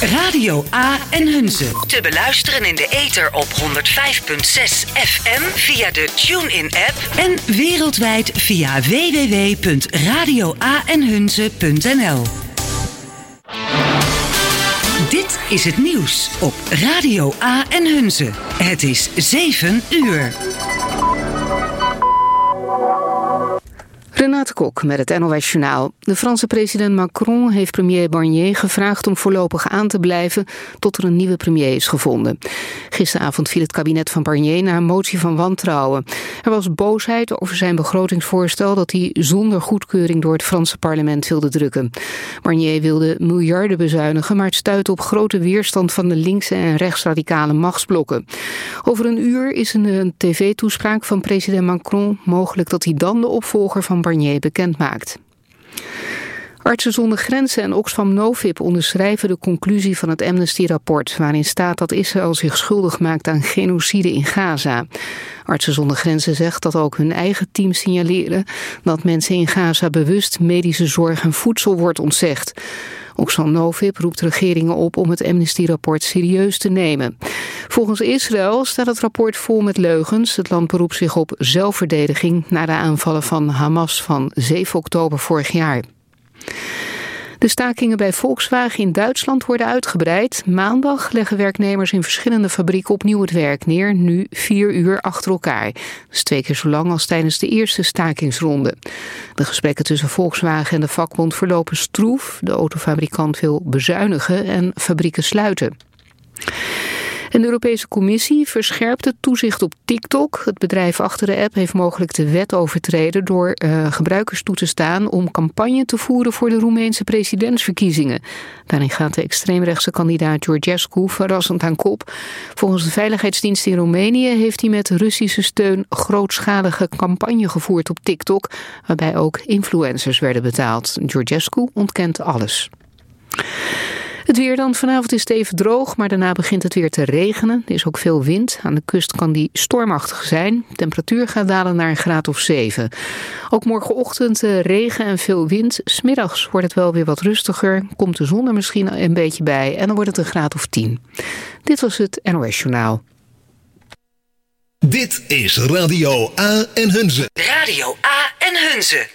Radio A en Hunze. Te beluisteren in de ether op 105.6 FM via de TuneIn-app en wereldwijd via www.radioaenhunze.nl. Dit is het nieuws op Radio A en Hunze. Het is 7 uur. Renate Kok met het NOS Journaal. De Franse president Macron heeft premier Barnier gevraagd om voorlopig aan te blijven tot er een nieuwe premier is gevonden. Gisteravond viel het kabinet van Barnier na een motie van wantrouwen. Er was boosheid over zijn begrotingsvoorstel dat hij zonder goedkeuring door het Franse parlement wilde drukken. Barnier wilde miljarden bezuinigen, maar het stuitte op grote weerstand van de linkse en rechtsradicale machtsblokken. Over een uur is een tv-toespraak van president Macron mogelijk dat hij dan de opvolger van Barnier bekend maakt. Artsen zonder Grenzen en Oxfam Novib onderschrijven de conclusie van het Amnesty-rapport, waarin staat dat Israël zich schuldig maakt aan genocide in Gaza. Artsen zonder Grenzen zegt dat ook hun eigen team signaleren dat mensen in Gaza bewust medische zorg en voedsel wordt ontzegd. Oxfam Novib roept regeringen op om het Amnesty-rapport serieus te nemen. Volgens Israël staat het rapport vol met leugens. Het land beroept zich op zelfverdediging na de aanvallen van Hamas van 7 oktober vorig jaar. De stakingen bij Volkswagen in Duitsland worden uitgebreid. Maandag leggen werknemers in verschillende fabrieken opnieuw het werk neer, nu 4 uur achter elkaar. Dat is 2 keer zo lang als tijdens de eerste stakingsronde. De gesprekken tussen Volkswagen en de vakbond verlopen stroef. De autofabrikant wil bezuinigen en fabrieken sluiten. En de Europese Commissie verscherpt het toezicht op TikTok. Het bedrijf achter de app heeft mogelijk de wet overtreden door gebruikers toe te staan om campagne te voeren voor de Roemeense presidentsverkiezingen. Daarin gaat de extreemrechtse kandidaat Georgescu verrassend aan kop. Volgens de veiligheidsdienst in Roemenië heeft hij met Russische steun grootschalige campagne gevoerd op TikTok, waarbij ook influencers werden betaald. Georgescu ontkent alles. Het weer dan. Vanavond is het even droog, maar daarna begint het weer te regenen. Er is ook veel wind. Aan de kust kan die stormachtig zijn. De temperatuur gaat dalen naar een graad of 7. Ook morgenochtend regen en veel wind. 's Middags wordt het wel weer wat rustiger. Komt de zon er misschien een beetje bij en dan wordt het een graad of 10. Dit was het NOS Journaal. Dit is Radio A en Hunze. Radio A en Hunze.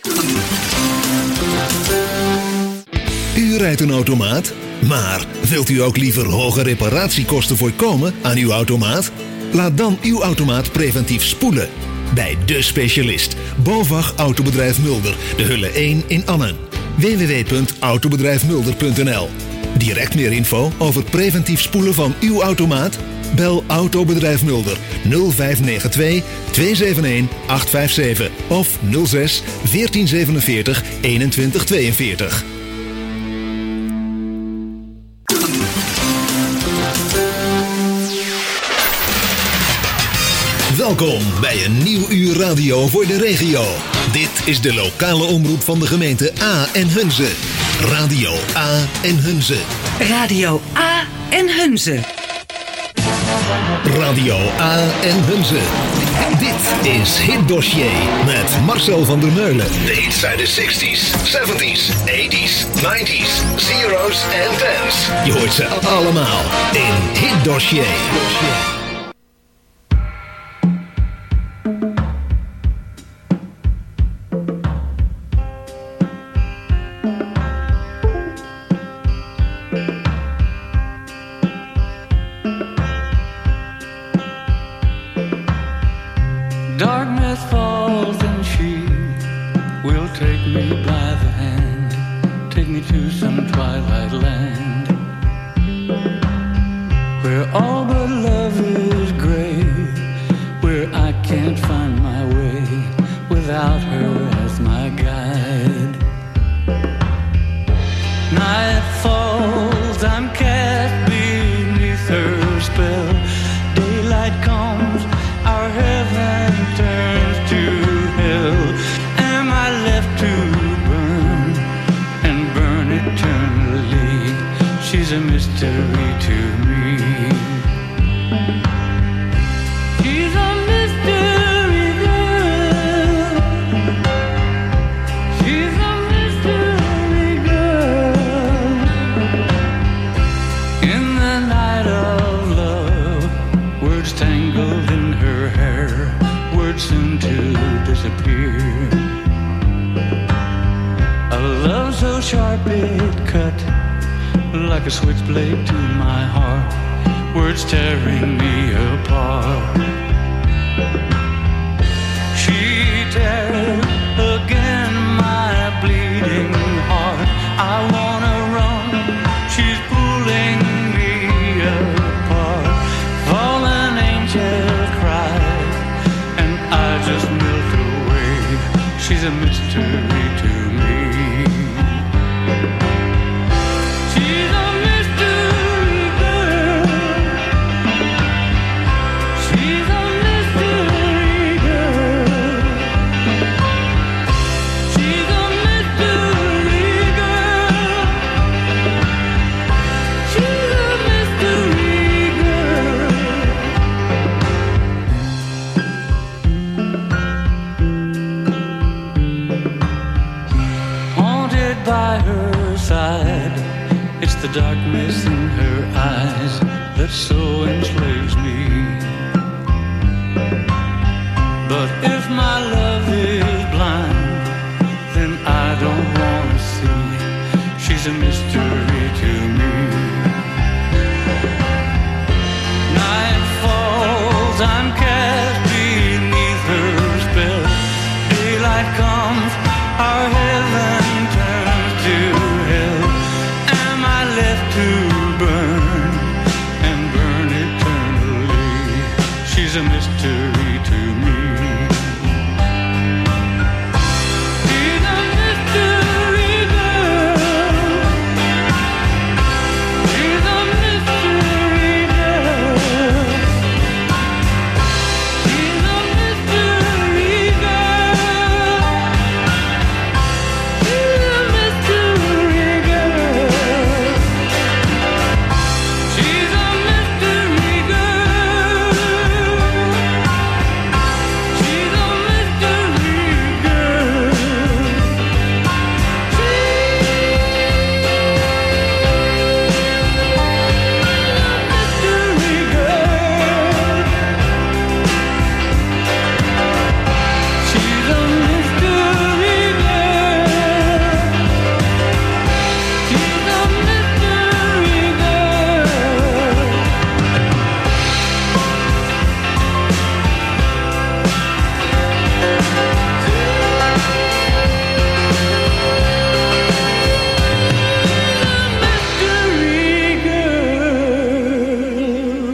U rijdt een automaat, maar wilt u ook liever hoge reparatiekosten voorkomen aan uw automaat? Laat dan uw automaat preventief spoelen. Bij De Specialist, BOVAG Autobedrijf Mulder, de Hulle 1 in Annen. www.autobedrijfmulder.nl. Direct meer info over preventief spoelen van uw automaat? Bel Autobedrijf Mulder 0592 271 857 of 06 1447 2142. Welkom bij een nieuw uur radio voor de regio. Dit is de lokale omroep van de gemeente A en Hunze. Radio A en Hunze. Radio A en Hunze. Radio A en Hunze. Dit is Hit Dossier met Marcel van der Meulen. De hits uit de 60s, 70s, 80s, 90s, zeros en 10s. Je hoort ze allemaal in Hit Dossier. Darkness falls and she will take me by the hand, take me to some twilight land, where all but love is gray, where I can't find my way without her as my guide. Night falls, I'm cast beneath her spell, daylight comes, our heaven turns to hell. Am I left to burn and burn eternally? She's a mystery to me. She's a mystery girl. She's a mystery girl. sharp it cut like a switchblade to my heart, words tearing me apart. She tears again my bleeding heart. I wanna run, she's pulling me apart. Fallen angel cries, and I just melt away. She's a mystery to me. She's a mystery girl. She's a mystery girl. She's a mystery girl. She's a mystery girl. Haunted by her side, it's the darkness in her eyes that so enslaves me. But if my love is blind, then I don't want to see. She's a mystery to me. Night falls, I'm cast beneath her spell. Daylight comes, our heaven turns to hell. Am I left to burn and burn eternally? She's a mystery to me. She's a mystery girl. She's a mystery girl. She's a mystery girl. She's a mystery girl. She's a mystery girl. She's a mystery girl. She's a mystery girl. She's a mystery girl. Mystery girl.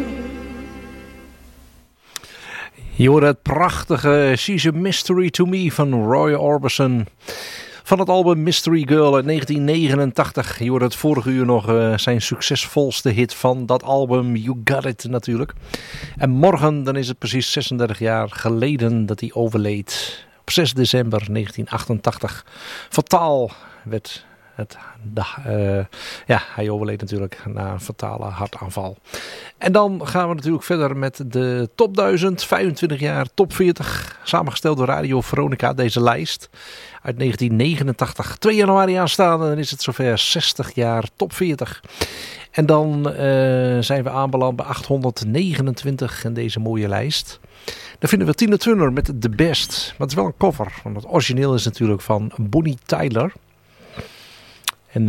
Je hoort het prachtige She's a Mystery to Me van Roy Orbison. Van het album Mystery Girl uit 1989. Je hoorde het vorige uur nog zijn succesvolste hit van dat album. You Got It natuurlijk. En morgen dan is het precies 36 jaar geleden dat hij overleed. Op 6 december 1988. Fataal werd het... hij overleed natuurlijk na een fatale hartaanval. En dan gaan we natuurlijk verder met de top 1000, 25 jaar, top 40. Samengesteld door Radio Veronica, deze lijst. Uit 1989, 2 januari aanstaande, dan is het zover 60 jaar top 40. En dan zijn we aanbeland bij 829 in deze mooie lijst. Dan vinden we Tina Turner met The Best. Maar het is wel een cover, want het origineel is natuurlijk van Bonnie Tyler. En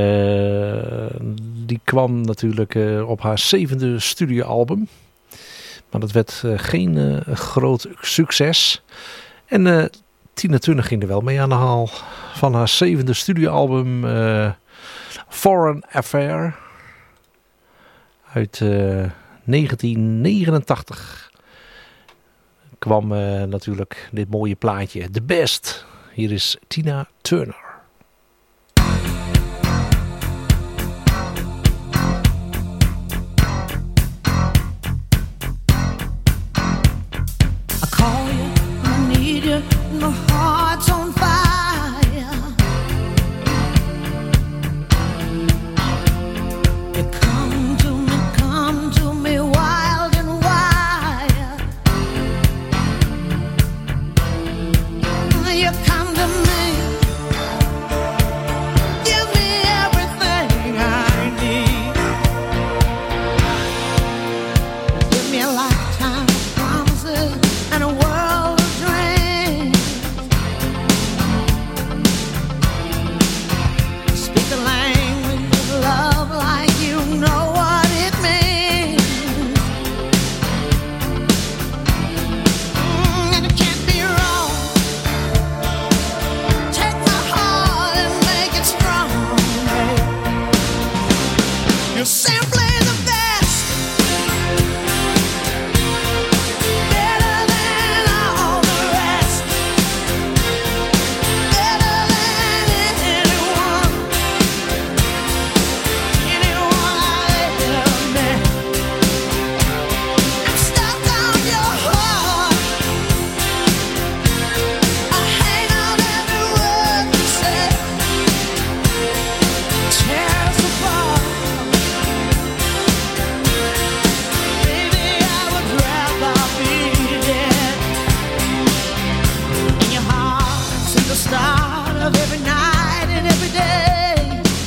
die kwam natuurlijk op haar 7e studioalbum. Maar dat werd geen groot succes. En Tina Turner ging er wel mee aan de haal. Van haar 7e studioalbum Foreign Affair. Uit 1989 kwam natuurlijk dit mooie plaatje. The Best. Hier is Tina Turner. My heart's on fire. You come to me wild and wild. You come to me simply the best. Better than all the rest. Better than anyone. Anyone I ever met. I'm stuck on your heart. I hang on every word you say. Tear us apart. Baby, I would rather be dead. In your heart, since the start of every night and every day.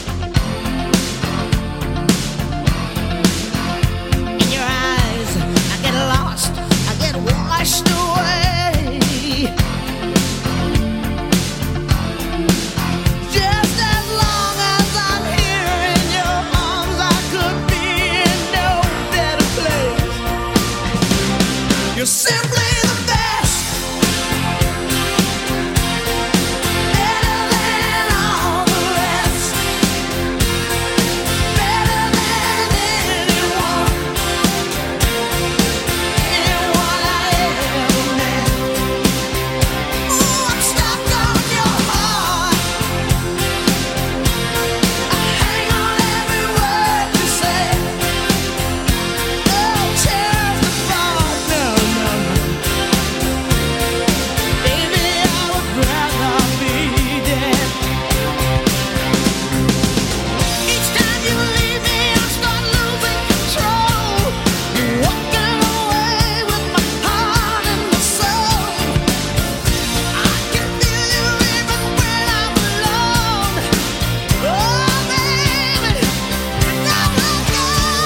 In your eyes, I get lost, I get washed away. Just as long as I'm here in your arms, I could be in no better place. You're simply the best. Better than all the rest. Better than anyone. Anyone I ever met. Ooh, I'm stuck on your heart. I hang on every word you say. Oh, tear us apart. No, no, no. Baby, I would rather be dead. Each time you leave me, I start losing control. Walking away with my heart and my soul. I can feel you even when I'm alone. Oh, baby, don't let go.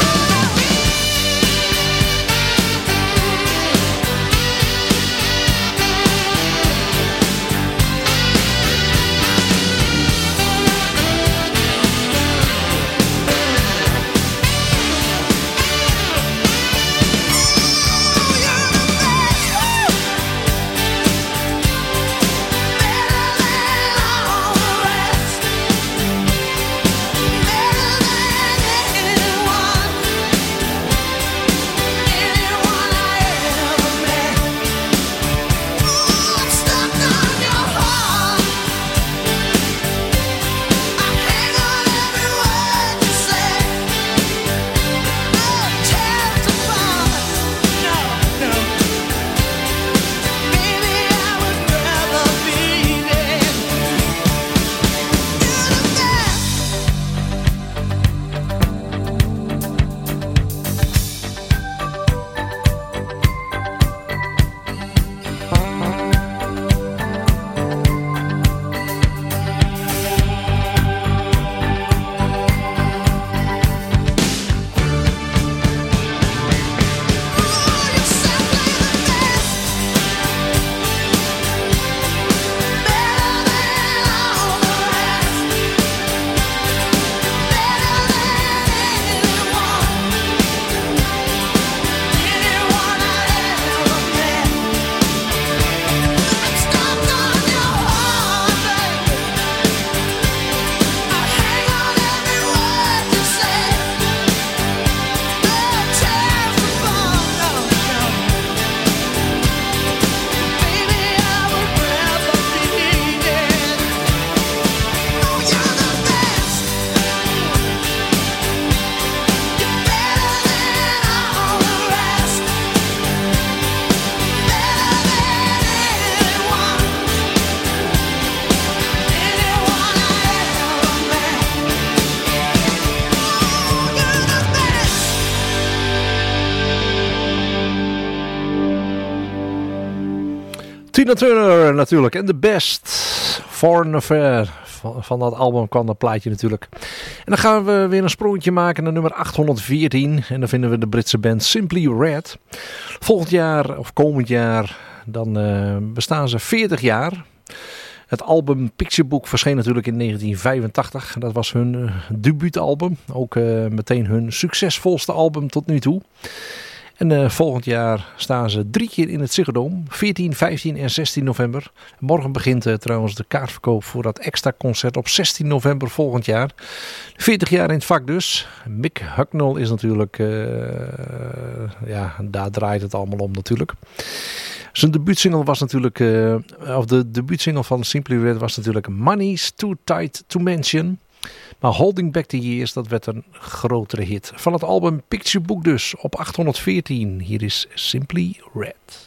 Tina Turner natuurlijk. En The Best. Foreign Affair. Van dat album kwam dat plaatje natuurlijk. En dan gaan we weer een sprongetje maken naar nummer 814. En dan vinden we de Britse band Simply Red. Volgend jaar, of komend jaar, dan bestaan ze 40 jaar. Het album Picture Book verscheen natuurlijk in 1985. Dat was hun debuutalbum. Ook meteen hun succesvolste album tot nu toe. En volgend jaar staan ze 3 keer in het Ziggo Dome. 14, 15 en 16 november. Morgen begint trouwens de kaartverkoop voor dat extra concert op 16 november volgend jaar. 40 jaar in het vak dus. Mick Hucknall is natuurlijk... daar draait het allemaal om natuurlijk. Zijn debuutsingle was natuurlijk... de debuutsingle van Simply Red was natuurlijk Money's Too Tight to Mention. Maar Holding Back the Years, dat werd een grotere hit. Van het album Picture Book dus, op 814. Hier is Simply Red.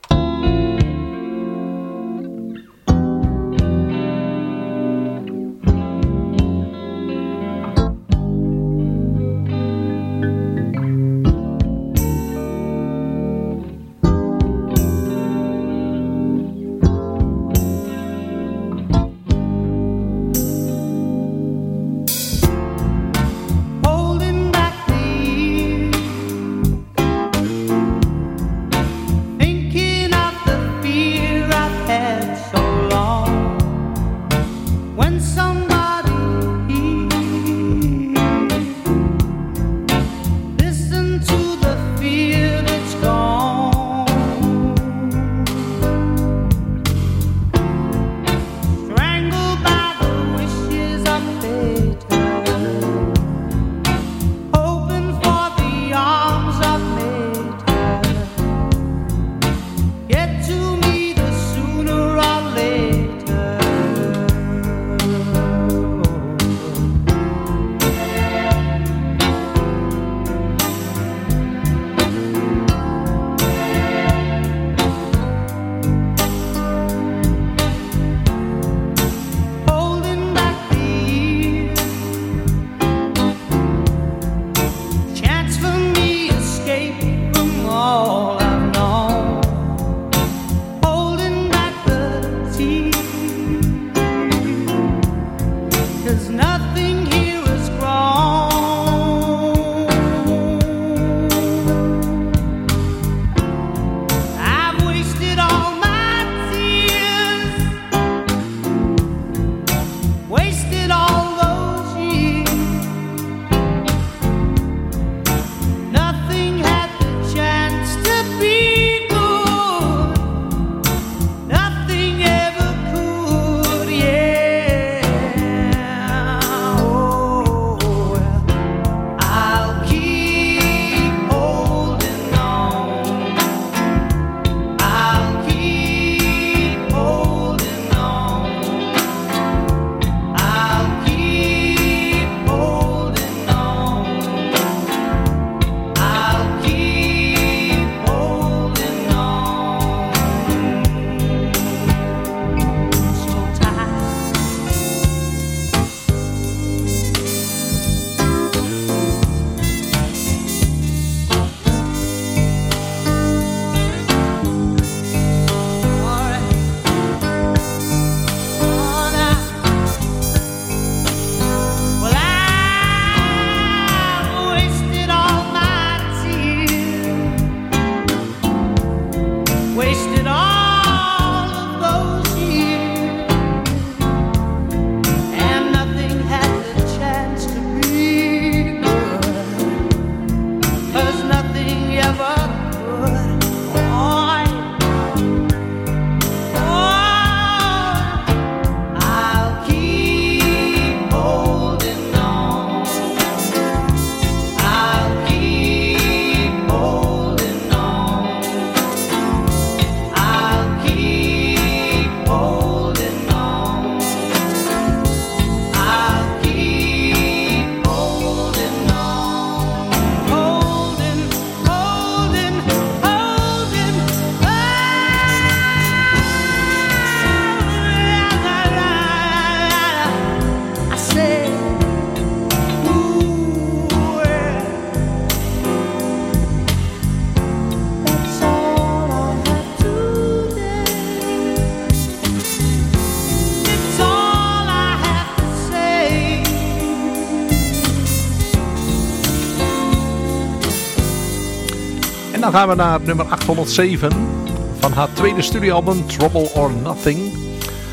Dan gaan we naar het nummer 807 van haar tweede studioalbum Trouble or Nothing.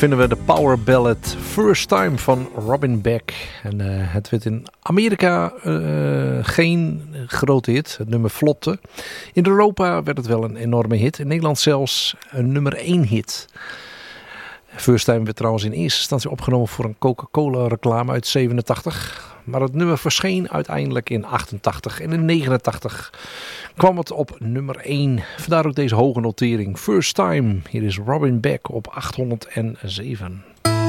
vinden we de power ballad First Time van Robin Beck. En het werd in Amerika geen grote hit. Het nummer flopte. In Europa werd het wel een enorme hit. In Nederland zelfs een nummer 1 hit. First Time werd trouwens in eerste instantie opgenomen voor een Coca-Cola reclame uit 87. Maar het nummer verscheen uiteindelijk in 88 en in 89 kwam het op nummer 1. Vandaar ook deze hoge notering. First Time. Hier is Robin Beck op 807.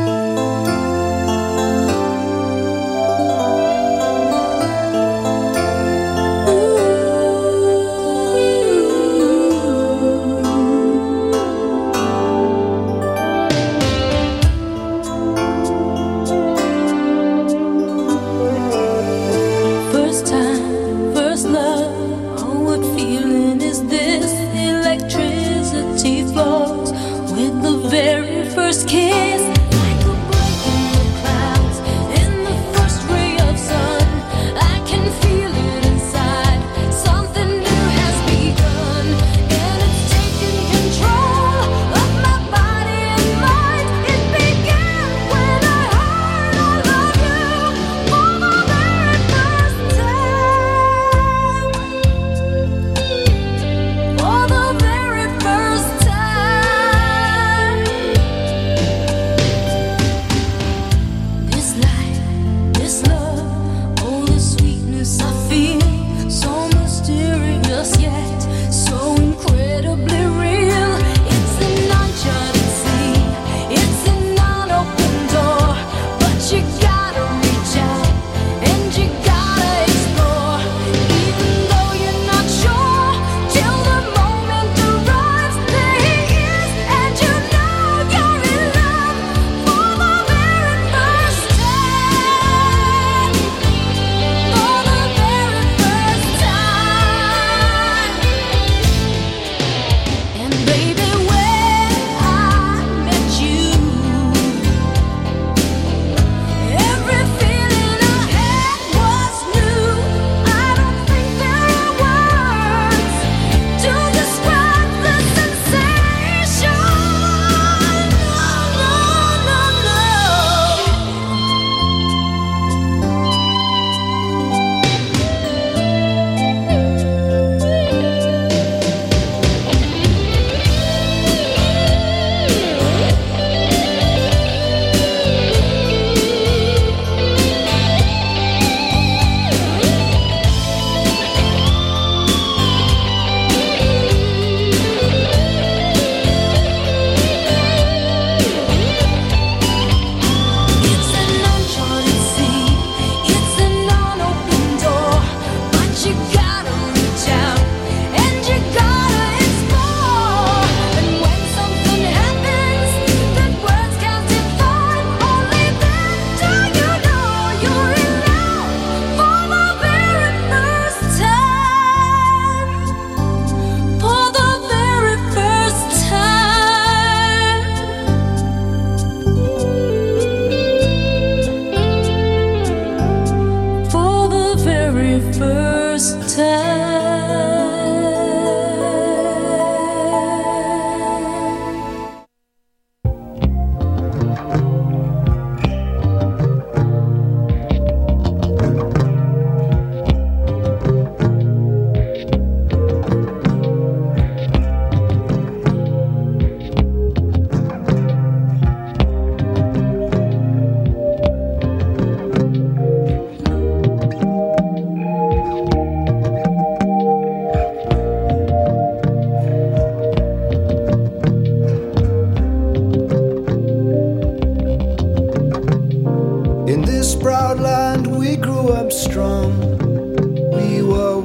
Very first kiss, like a break in the clouds, in the first ray of sun, I can feel it inside. Something new has begun, and it's taking control of my body and mind. It began when I heard I love you for the very first time. For the very first time. In this proud land we grew up strong. We were